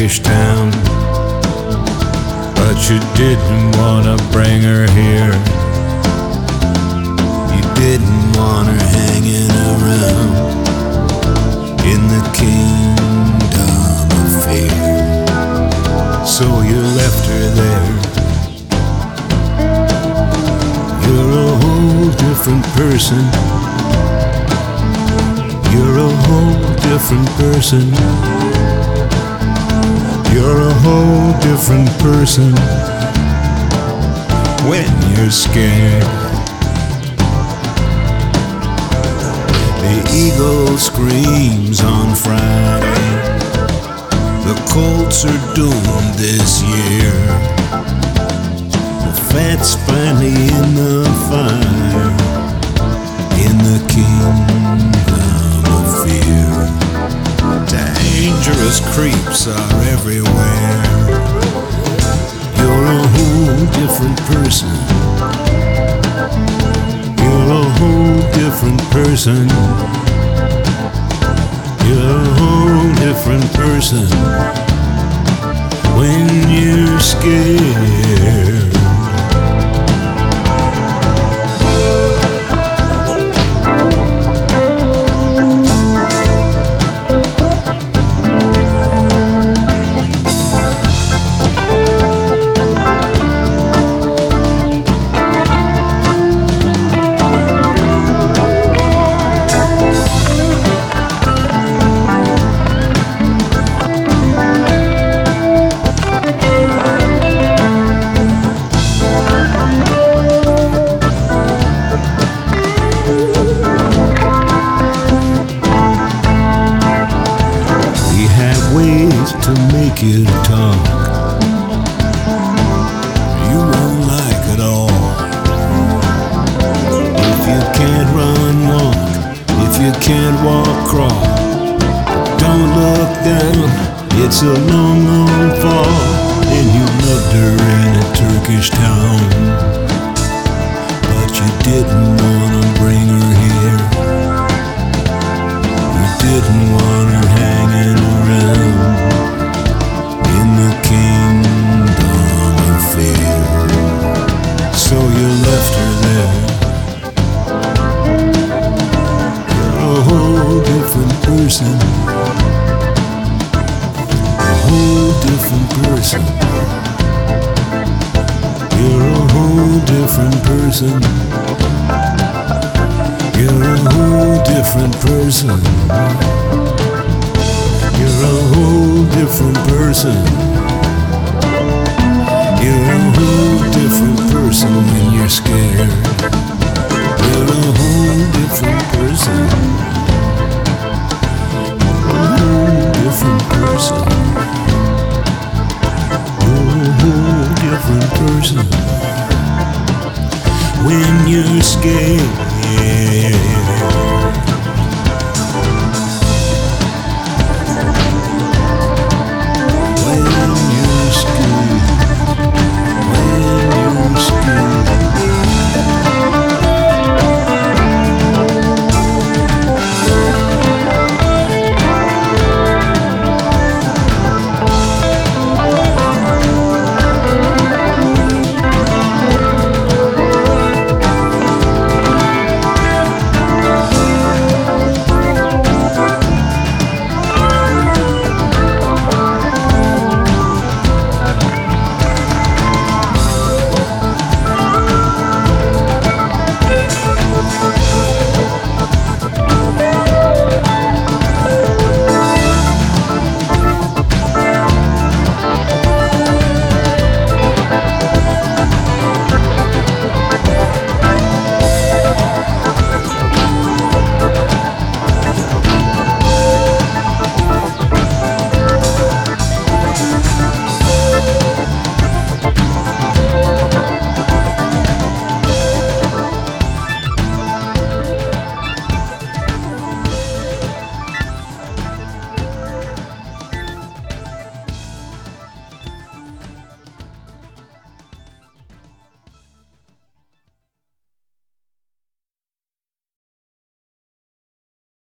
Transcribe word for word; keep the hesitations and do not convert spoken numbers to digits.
Turkish town, but you didn't wanna bring her here. You didn't want her hanging around in the kingdom of fear, so you left her there. You're a whole different person. You're a whole different person. You're a whole different person when you're scared. The eagle screams on Friday. The Colts are doomed this year. The fat's finally in the fire in the kingdom of fear. Dangerous creeps are everywhere. You're a whole different person. You're a whole different person. You're a whole different person when you're scared. Ways to make you talk. You won't like it all. If you can't run, walk. If you can't walk, crawl. Don't look down. It's a long, long fall. And you loved her in a Turkish town, but you didn't wanna bring her here. You didn't want her hanging around in the kingdom of fear, so you left her there. You're a whole different person. A whole different person. You're a whole different person. You're a whole different person. You're a whole different person. You're a whole different person when you're scared. You're a whole different person. You're a whole different person. You're a whole different person when you're scared.